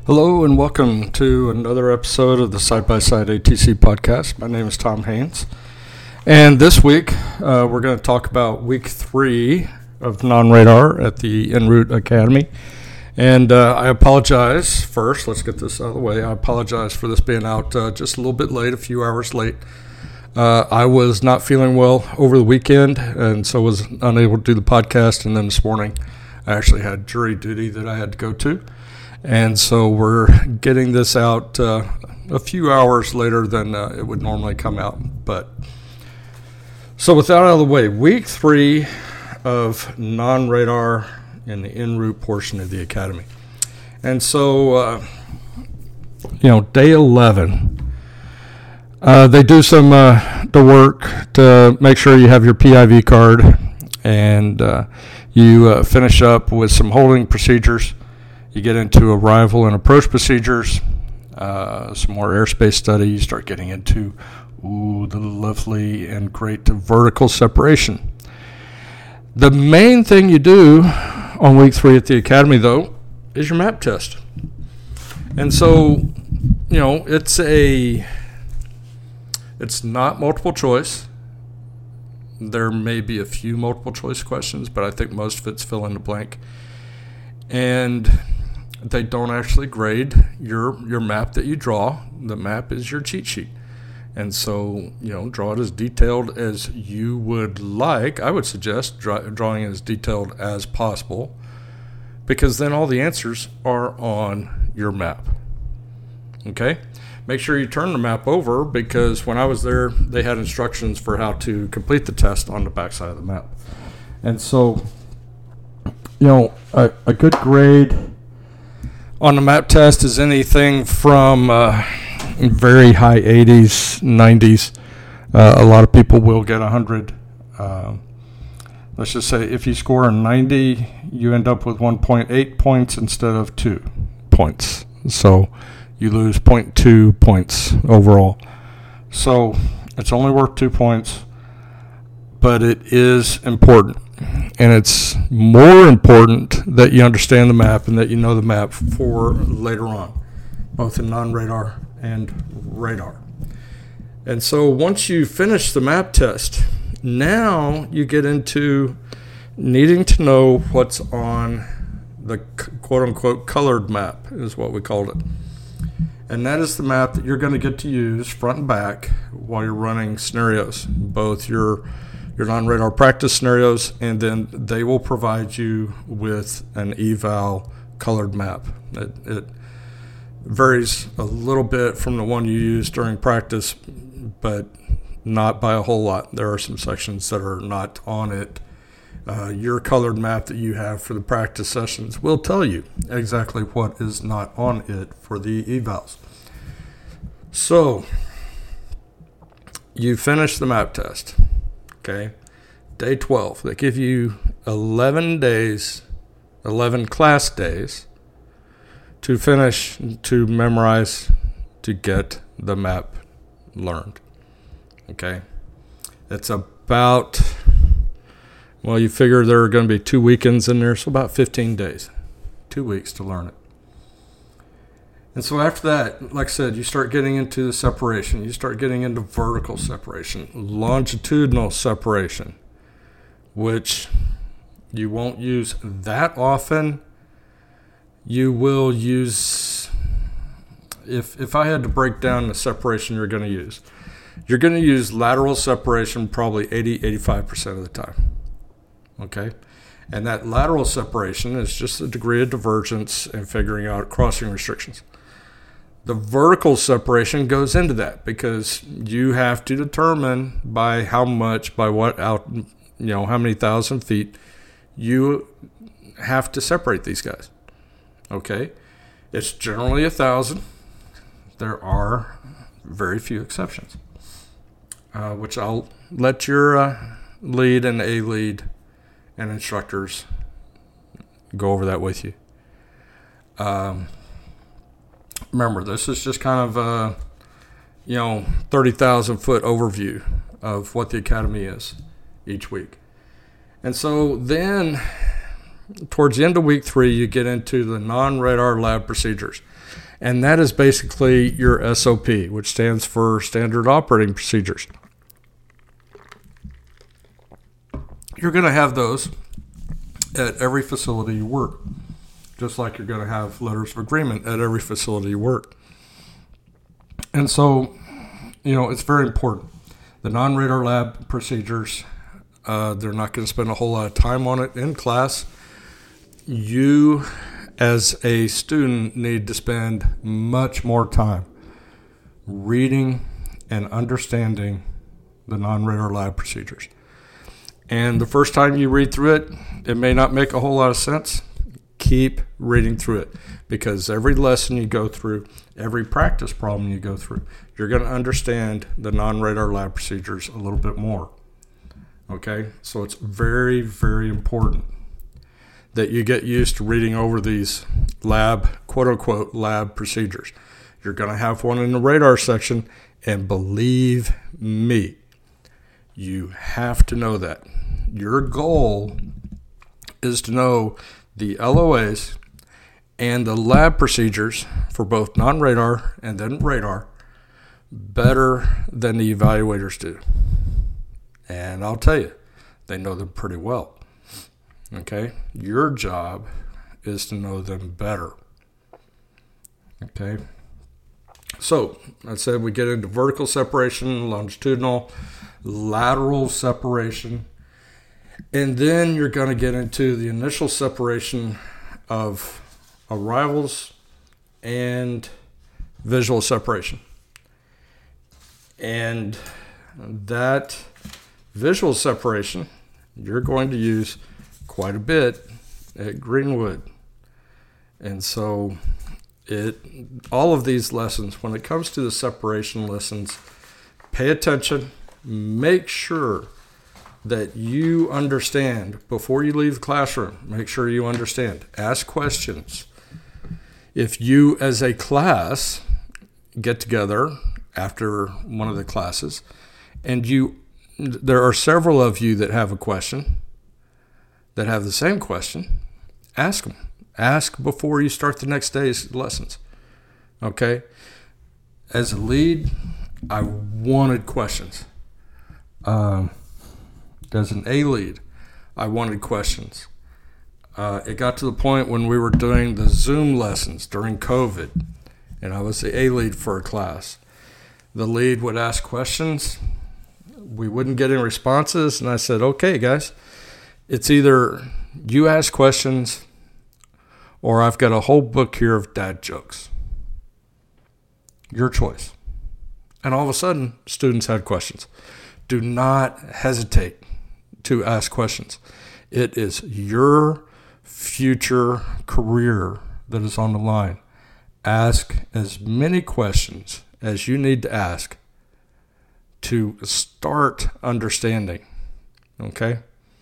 Hello and welcome to another episode of the Side by Side ATC podcast. My name is Tom Haynes, and this week we're going to talk about week 3 of non-radar at the En Route Academy. And I apologize first. Let's get this out of the way. I apologize for this being out just a little bit late, a few hours late. I was not feeling well over the weekend, and so was unable to do the podcast. And then this morning, I actually had jury duty that I had to go to. And so we're getting this out a few hours later than it would normally come out. But so with that out of the way, week 3 of non-radar in the en route portion of the academy. And so, day 11, they do some the work to make sure you have your PIV card, and you finish up with some holding procedures. You get into arrival and approach procedures, some more airspace study. You start getting into the lovely and great vertical separation. The main thing you do on week 3 at the academy, though, is your map test. And so, it's not multiple choice. There may be a few multiple choice questions, but I think most of it's fill in the blank. And they don't actually grade your map that you draw. The map is your cheat sheet. And so, draw it as detailed as you would like. I would suggest drawing it as detailed as possible, because then all the answers are on your map. Okay? Make sure you turn the map over, because when I was there, they had instructions for how to complete the test on the backside of the map. And so, a good grade on the map test is anything from very high 80s, 90s. A lot of people will get 100. Let's just say if you score a 90, you end up with 1.8 points instead of 2 points. So you lose 0.2 points overall. So it's only worth 2 points, but it is important. And it's more important that you understand the map and that you know the map for later on, both in non-radar and radar. And so once you finish the map test, now you get into needing to know what's on the quote-unquote colored map, is what we called it. And that is the map that you're going to get to use front and back while you're running scenarios, both your non-radar practice scenarios, and then they will provide you with an eval colored map. It varies a little bit from the one you use during practice, but not by a whole lot. There are some sections that are not on it. Your colored map that you have for the practice sessions will tell you exactly what is not on it for the evals. So, you finish the map test. Okay, day 12. They give you 11 days, 11 class days to finish, to memorize, to get the map learned. Okay, it's about, you figure there are going to be 2 weekends in there, so about 15 days, 2 weeks to learn it. And so after that, like I said, you start getting into the separation. You start getting into vertical separation, longitudinal separation, which you won't use that often. You will use, if I had to break down the separation you're going to use lateral separation probably 80-85% of the time. Okay? And that lateral separation is just the degree of divergence and figuring out crossing restrictions. The vertical separation goes into that, because you have to determine by how many thousand feet you have to separate these guys. Okay? It's generally 1,000. There are very few exceptions, which I'll let your lead and A-lead and instructors go over that with you. Remember, this is just kind of a 30,000 foot overview of what the academy is each week. And so then towards the end of week 3, you get into the non-radar lab procedures. And that is basically your SOP, which stands for Standard Operating Procedures. You're going to have those at every facility you work, just like you're going to have letters of agreement at every facility you work. And so, it's very important. The non-radar lab procedures, they're not going to spend a whole lot of time on it in class. You, as a student, need to spend much more time reading and understanding the non-radar lab procedures. And the first time you read through it, it may not make a whole lot of sense. Keep reading through it, because every lesson you go through, every practice problem you go through, you're going to understand the non-radar lab procedures a little bit more. Okay? So it's very, very important that you get used to reading over these lab, quote-unquote, lab procedures. You're going to have one in the radar section, and believe me, you have to know that. Your goal is to know the LOAs and the lab procedures for both non-radar and then radar better than the evaluators do. And I'll tell you, they know them pretty well. Okay? Your job is to know them better. Okay? So, I said we get into vertical separation, longitudinal, lateral separation, and then you're going to get into the initial separation of arrivals and visual separation. And that visual separation, you're going to use quite a bit at Greenwood. And so all of these lessons, when it comes to the separation lessons, pay attention, make sure that you understand before you leave the classroom. Make sure you understand. Ask questions. If you as a class get together after one of the classes and there are several of you that have a question, that have the same question, ask them. Ask before you start the next day's lessons. Okay? As a lead, I wanted questions. As an A-lead, I wanted questions. It got to the point when we were doing the Zoom lessons during COVID, and I was the A-lead for a class. The lead would ask questions. We wouldn't get any responses, and I said, okay, guys, it's either you ask questions or I've got a whole book here of dad jokes. Your choice. And all of a sudden, students had questions. Do not hesitate to ask questions. It is your future career that is on the line. Ask as many questions as you need to ask to start understanding. Okay?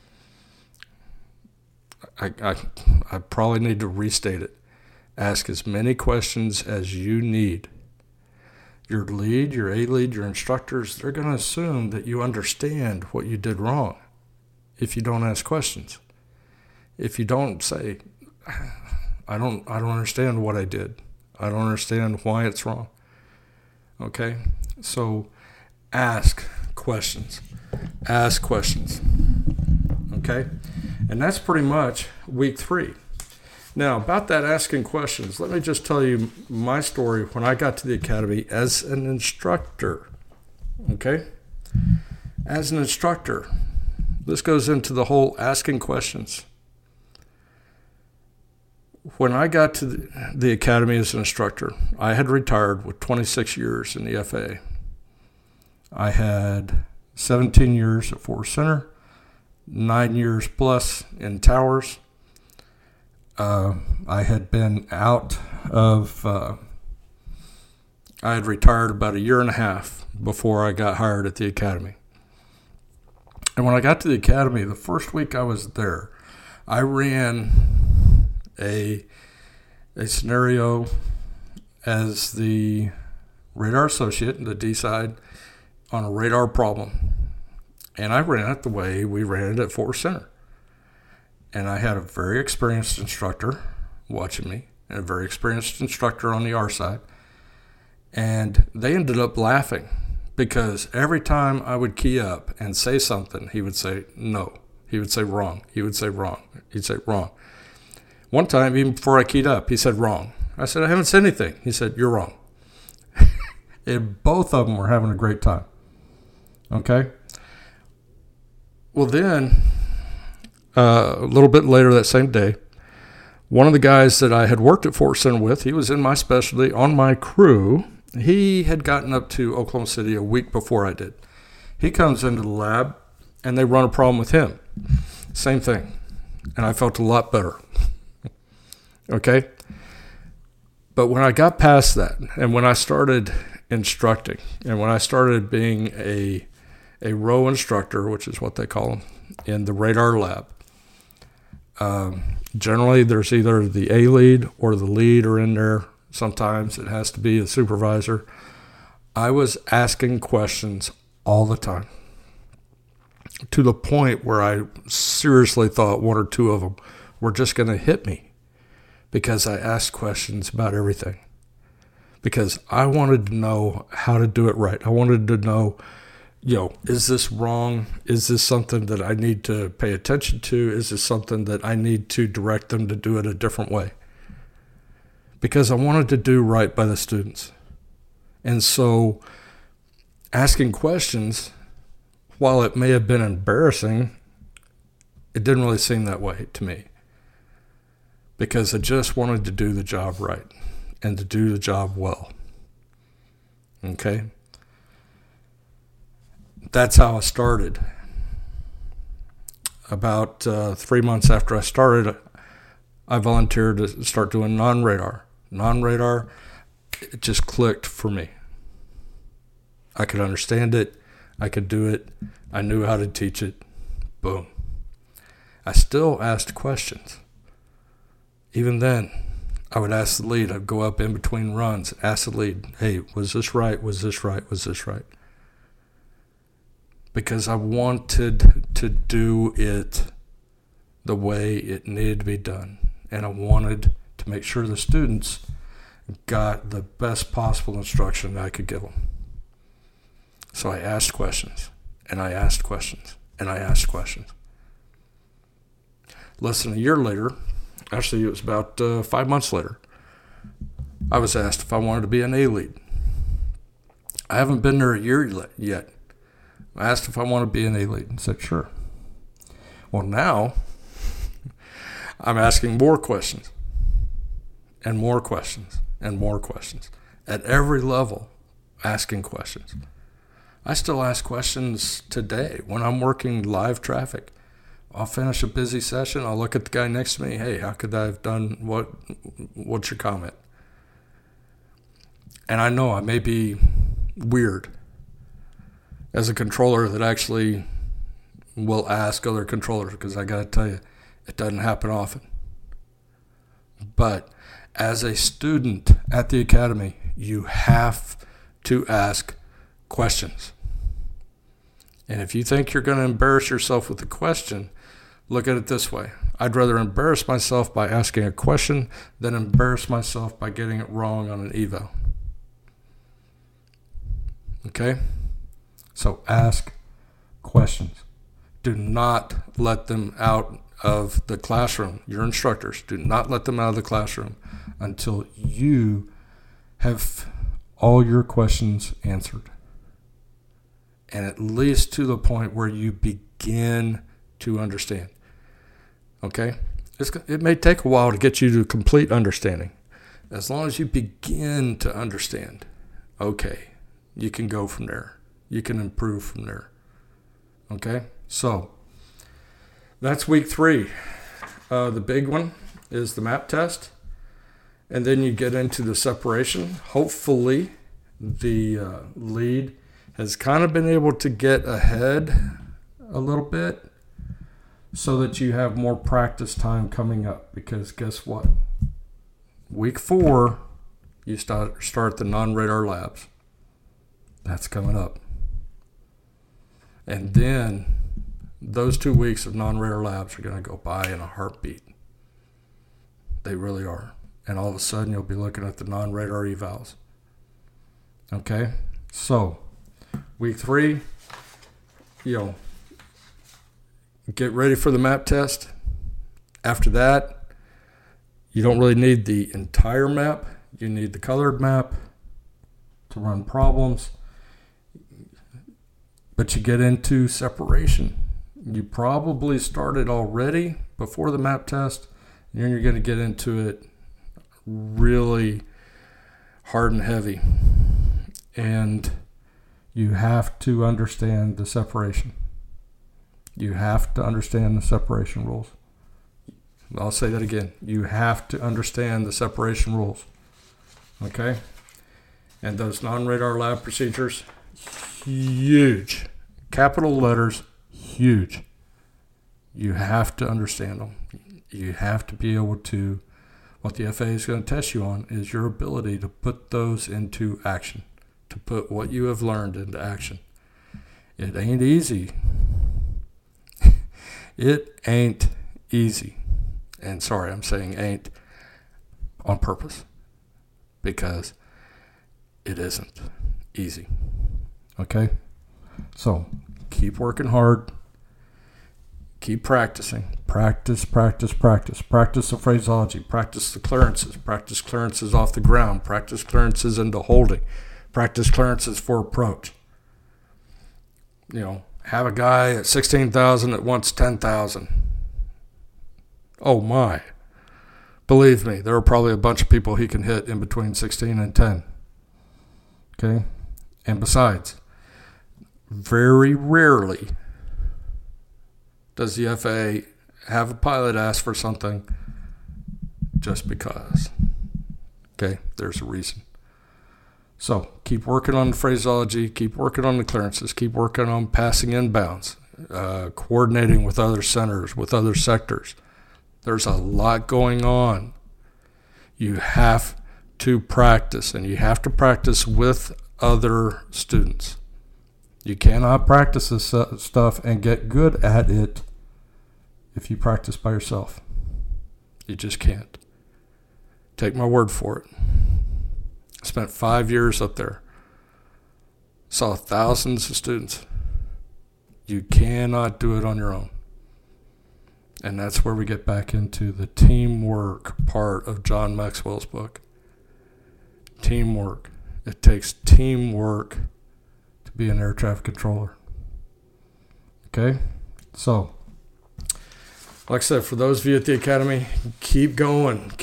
I probably need to restate it. Ask as many questions as you need. Your lead, your A-lead, your instructors, they're going to assume that you understand what you did wrong if you don't ask questions. If you don't say, I don't understand what I did. I don't understand why it's wrong. Okay? So ask questions. Ask questions. Okay? And that's pretty much week 3. Now, about that asking questions, let me just tell you my story when I got to the academy as an instructor. Okay? As an instructor, this goes into the whole asking questions. When I got to the academy as an instructor, I had retired with 26 years in the FAA. I had 17 years at Force Center, 9 years plus in towers. I had been out of, I had retired about 1.5 years before I got hired at the academy. And when I got to the academy, the first week I was there, I ran a scenario as the radar associate, the D side, on a radar problem. And I ran it the way we ran it at Force Center. And I had a very experienced instructor watching me and a very experienced instructor on the R side. And they ended up laughing because every time I would key up and say something, he would say no. He would say wrong. He would say wrong. He'd say wrong. One time, even before I keyed up, he said wrong. I said, I haven't said anything. He said, you're wrong. And both of them were having a great time. Okay? Well, then, a little bit later that same day, one of the guys that I had worked at Fort Center with, he was in my specialty on my crew. He had gotten up to Oklahoma City a week before I did. He comes into the lab, and they run a problem with him. Same thing. And I felt a lot better. Okay? But when I got past that, and when I started instructing, and when I started being a row instructor, which is what they call them, in the radar lab, generally there's either the A lead or the lead are in there. Sometimes it has to be a supervisor. I was asking questions all the time, to the point where I seriously thought one or two of them were just going to hit me because I asked questions about everything. Because I wanted to know how to do it right. I wanted to know, is this wrong? Is this something that I need to pay attention to? Is this something that I need to direct them to do it a different way? Because I wanted to do right by the students. And so asking questions, while it may have been embarrassing, it didn't really seem that way to me. Because I just wanted to do the job right and to do the job well. Okay? That's how I started. About 3 months after I started, I volunteered to start doing non-radar. Non-radar, it just clicked for me. I could understand it. I could do it. I knew how to teach it. Boom. I still asked questions. Even then, I would ask the lead. I'd go up in between runs, ask the lead, hey, was this right? Was this right? Was this right? Because I wanted to do it the way it needed to be done. And I wanted to make sure the students got the best possible instruction that I could give them. So I asked questions, and I asked questions, and I asked questions. Less than a year later, actually it was about 5 months later, I was asked if I wanted to be an A-lead. I haven't been there a year yet. I asked if I want to be an A-lead and said, sure. Well, now I'm asking more questions and more questions and more questions. At every level, asking questions. I still ask questions today when I'm working live traffic. I'll finish a busy session. I'll look at the guy next to me. Hey, how could I have done what's your comment? And I know I may be weird as a controller that actually will ask other controllers, because I got to tell you, it doesn't happen often. But as a student at the academy, you have to ask questions. And if you think you're going to embarrass yourself with a question, look at it this way. I'd rather embarrass myself by asking a question than embarrass myself by getting it wrong on an eval. Okay? So ask questions. Do not let them out of the classroom. Your instructors, do not let them out of the classroom until you have all your questions answered. And at least to the point where you begin to understand. Okay? It may take a while to get you to complete understanding. As long as you begin to understand, okay, you can go from there. You can improve from there. Okay? So, that's week 3. The big one is the map test. And then you get into the separation. Hopefully, the lead has kind of been able to get ahead a little bit so that you have more practice time coming up. Because guess what? Week 4, you start the non-radar labs. That's coming up. And then those 2 weeks of non-radar labs are going to go by in a heartbeat. They really are. And all of a sudden, you'll be looking at the non-radar evals. Okay? So, week 3, get ready for the map test. After that, you don't really need the entire map. You need the colored map to run problems. But you get into separation. You probably started already before the map test, and then you're going to get into it really hard and heavy. And you have to understand the separation. You have to understand the separation rules. I'll say that again. You have to understand the separation rules. Okay? And those non-radar lab procedures, huge. Capital letters, huge. You have to understand them. You have to be able to, what the FAA is going to test you on is your ability to put those into action, to put what you have learned into action. It ain't easy. It ain't easy. And sorry, I'm saying ain't on purpose, because it isn't easy. Okay? So, keep working hard. Keep practicing. Practice the phraseology. Practice the clearances. Practice clearances off the ground. Practice clearances into holding. Practice clearances for approach. Have a guy at 16,000 that wants 10,000. Oh my. Believe me, there are probably a bunch of people he can hit in between 16 and 10. Okay? And besides, very rarely does the FAA have a pilot ask for something just because. Okay? There's a reason. So, keep working on the phraseology, keep working on the clearances, keep working on passing inbounds, coordinating with other centers, with other sectors. There's a lot going on. You have to practice, and you have to practice with other students. You cannot practice this stuff and get good at it if you practice by yourself. You just can't. Take my word for it. I spent 5 years up there. Saw thousands of students. You cannot do it on your own. And that's where we get back into the teamwork part of John Maxwell's book. Teamwork. It takes teamwork to be an air traffic controller. Okay? So, like I said, for those of you at the Academy, keep going.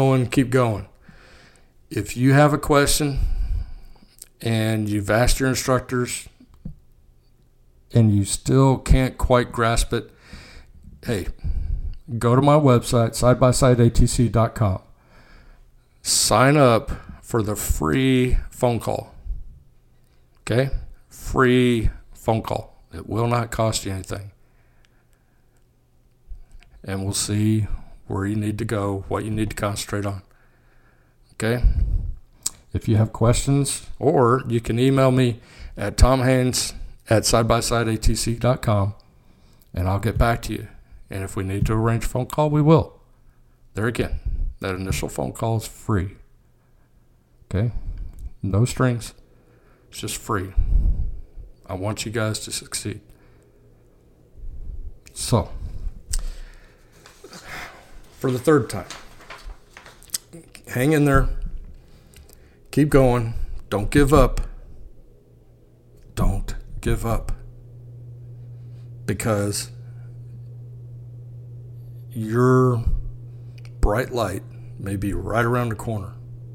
If you have a question and you've asked your instructors and you still can't quite grasp it, hey, go to my website, sidebyside.atc.com. Sign up for the free phone call. Okay? Free phone call. It will not cost you anything. And we'll see where you need to go, what you need to concentrate on. Okay? If you have questions, or you can email me at tomhaynes@sidebyside.atc.com, and I'll get back to you. And if we need to arrange a phone call, we will. There again, that initial phone call is free. Okay? No strings. It's just free. I want you guys to succeed. So, for the third time, hang in there. Keep going. Don't give up. Don't give up. Because your bright light may be right around the corner.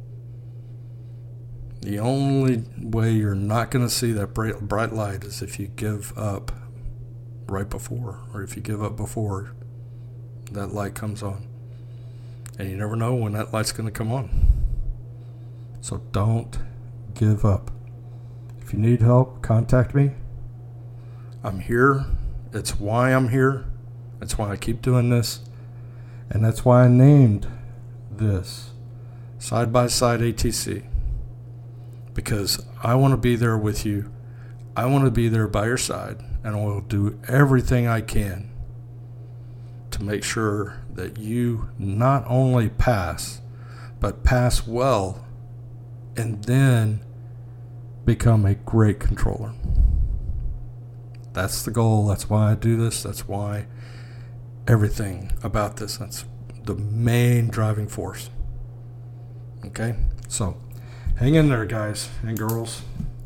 The only way you're not going to see that bright light is if you give up right before, or if you give up before that light comes on. And you never know when that light's going to come on. So don't give up. If you need help, contact me. I'm here. It's why I'm here. That's why I keep doing this. And that's why I named this Side by Side ATC. Because I want to be there with you. I want to be there by your side. and I will do everything I can to make sure that you not only pass, but pass well, and then become a great controller. That's the goal. That's why I do this. That's why everything about this. That's the main driving force. Okay? So, hang in there, guys and girls.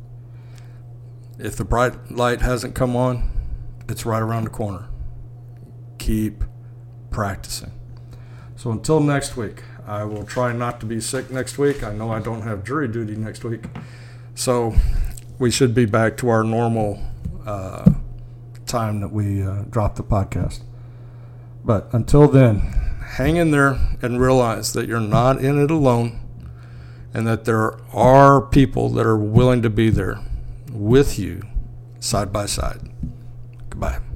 If the bright light hasn't come on, it's right around the corner. Keep practicing. So until next week, I will try not to be sick next week. I know I don't have jury duty next week. So we should be back to our normal time that we drop the podcast. But until then, hang in there and realize that you're not in it alone, and that there are people that are willing to be there with you side by side. Goodbye.